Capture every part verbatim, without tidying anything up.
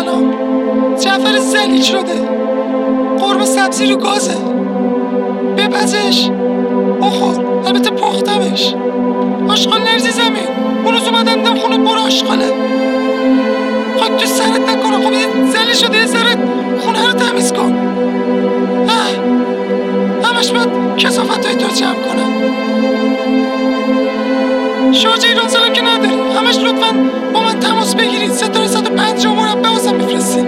سلام. جعفر زلیل شده، قرمه سبزی رو گازه، بپزش بخور، البته پختمش. آشغال نرزی زمین، اون روز اومدم دیدم خونه برو آشغاله. خاک تو سرت نکنه، خب زلیل شده یه ذره خونه رو تمیز کن. همش باید کثافت های تو جمع کنم. شارژ ایران سلام که نداری، همش لطفاً با من تماس بگیرید. ستاره صد و پنجاه مربع واسم میفرستید.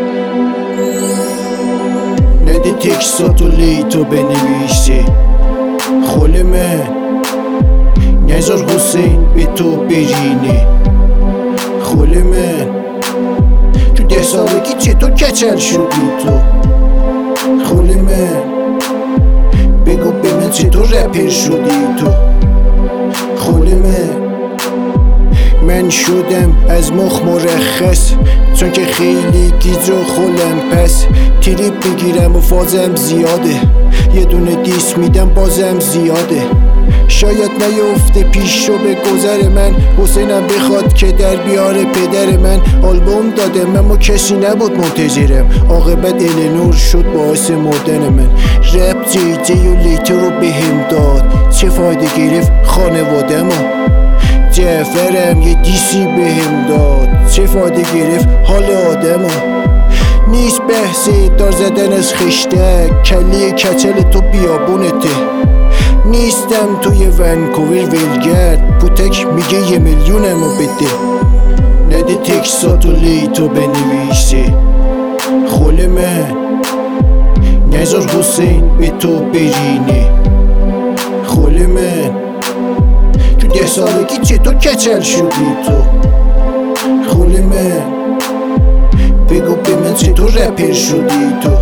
نده تکساتو لیتو بنویسی خلمه، نزار حسین به تو برینه خلمه. تو ده سالگی چطور کچل شدی تو خلمه؟ بگو به من چطور رپر شدی تو خلمه؟ من شدم از مخ مرخص، چون که خیلی گیج و خلم پس. تریپ بگیرم و فازم زیاده، یه دونه دیس میدم بازم زیاده. شاید نیفته پیش رو به گذر من، حسینم بخواد که در بیاره پدر من. آلبوم دادم اما کسی نبود منتظرم، عاقبت النور شد باعث مردن من. رپ جی جی و لیتر رو بهم داد، چه فایده گرفت خانوادم ها. جعفرم یه دیسی بهم داد، چه فایده گرفت حال آدم ها. نیست بحث دار زدن از خشتک، کلی کچل تو بیابونته. نیستم توی ونکوور ولگرد، پوتک میگه یه میلیونمو بده. نده تکساتو لیتو بنویسی خلمه، نزار حسین به تو برینه خلمه. تو ده سالگی چطور کچل شدی تو خلمه؟ بگو به من چطور رپر شدی تو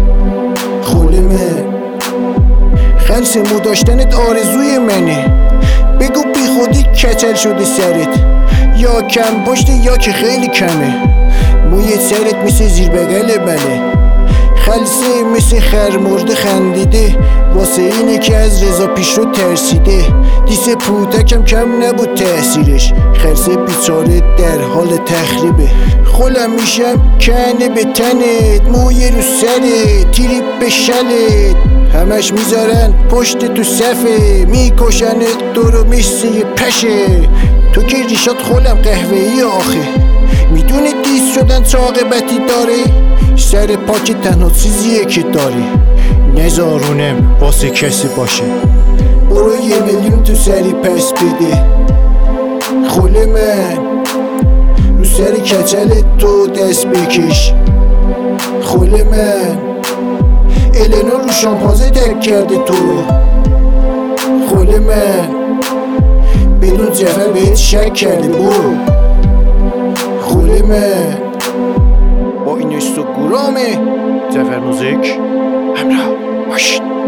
خلمه؟ خلص مو داشتنت آرزوی منه، بگو بی خودی کچل شده سرت، یا کم پشت یا که خیلی کمه. موی سرت مثل زیر بغل منه، خلصه مثل خر مرده خندیده، واسه اینه که از رضا پیشرو ترسیده. دیس پوتکم کم نبود تأثیرش، خلصه بیچاره در حال تخریبه. خلم میشم کنه به تنت، موی رو سرت، تریپ به شلت. همش میذارن پشت تو صفه، میکشنت دورو مثل یه پشه. تو که ریشات خلم قهوه‌ای آخه، میدونی دیس شدن چه عاقبتی داره؟ سر پاک تنها چیزیه که داری، نزارونم واسه کسی باشه. برو یه میلیون تو سری پس بده خل من، رو سر کچل تو دست بکش خل من. النور رو شامپانزه ترک کرده تو خل من، بدون جعفر بهت شک کرده برو خل من. با این استوگرامه جعفر موزیک همراه باشید.